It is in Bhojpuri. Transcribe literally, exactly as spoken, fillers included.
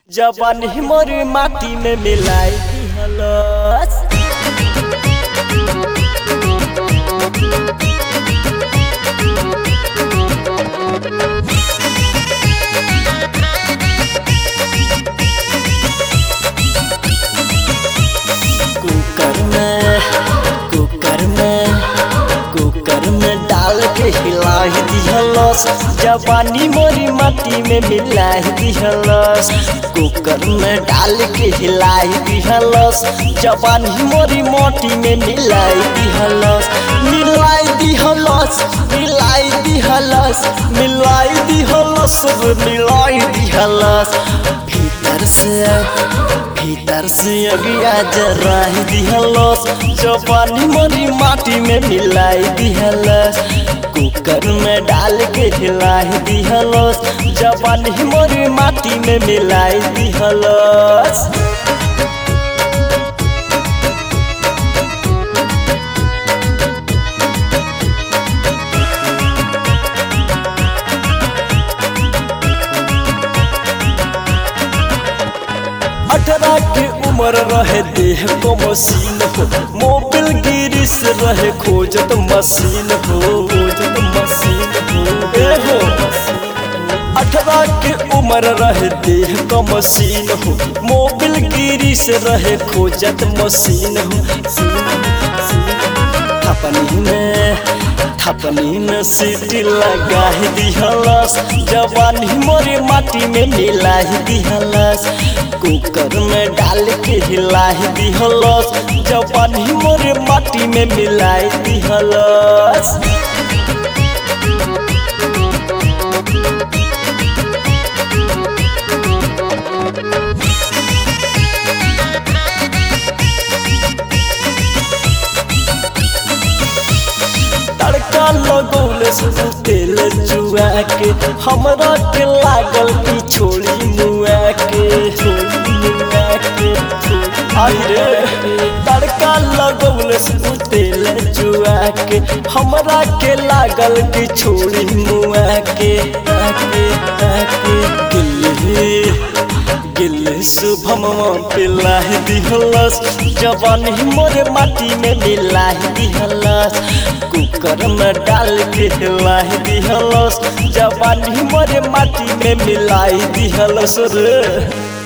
जवानी मोर माटी में मिलाई दिहलस। कुकर में कुकर में कुकर में डाल के हिलाई दिहलस। जवानी मोरी माटी में मिलाई दिहलस। कुकर में डाल के हिलाई दिहलस। जवानी मोरी माटी में मिलाई दिहलस। मिलाई दिहलस मिलाई दिहलस मिलाई दिहलस मिलाई दिहलस। भीतर से भीतर से अगिया जराही दिहलस। जवानी मोरी माटी में मिलाई दिहलस। कुकर में डाल के हिलाई दिहलस। जवानी मोरी माटी में मिलाई दिहलस। अठारह के उम्र रहे देह को मशीन हो। मोबिल गिरिस रहे खोजत मशीन हो खोजत मशीन हो ए हो। अठारह के उम्र रहे देह को मशीन हो। मोबिल गिरिस रहे खोजत मशीन हो। थपनी में थपनी में सीटी लगा दिहलस। जवानी मोरे माटी में मिलाई दिहलस। कुकर में डाल के हिलाई दिहलस। जवानी मोरे माटी में मिलाई दिहलस। तड़का लगौले से तेल जुआ के हमरा के लागल की छोड़ी मुआ के छोड़ी मुआ के अरे तड़का लगौले से तेल जुआ के हमरा के लागल की छोड़ी मुआ के आके आके गिल्ली गिल्ली शुभम पिलाई दिहलस। जवानी मोरे माटी में मिलाई दिहलस। कुकर में डाल के हिलाई दिहलस। जवानी मोरे माटी में मिलाई दिहलस रे।